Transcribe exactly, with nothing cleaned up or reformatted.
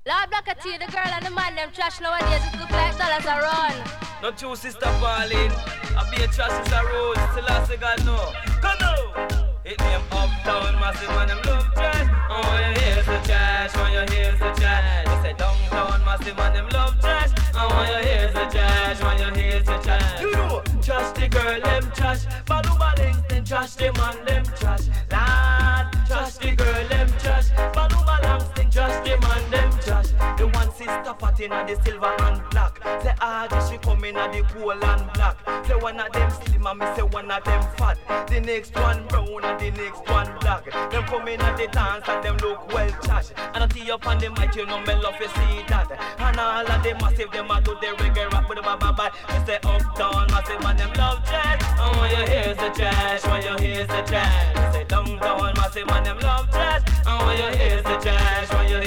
Lord Black Tea, the girl and the man, them trash nowadays, it look like dollars are run. Not true, Sister Pauline. I be a trash is a road, still I say God no. Come now! It name uptown, massive man, them love trash. Oh, when you hear the trash, when you hear the trash. They say downtown, massive man, them love trash. Oh, when you hear the trash, when you hear the trash. You know, trash the girl, them trash. Balu balance, then trash the man, them trash. Lad, trash the girl, them trash. Balu balance, then trash the man, them trash. The one sister party at the silver and black. Say ah, she come in at the cool and black. Say one of them slim and me say one of them fat. The next one brown and the next one black. Them come in at the dance and them look well trash. And I see up on the mic, you know me love to see that. And all of them massive, them a do the reggae rap with the bye bye. Me say uptown massive and them love trash. And when you hear the trash, when you hear the trash. Me say downtown massive and them love trash. And when you hear the trash, when you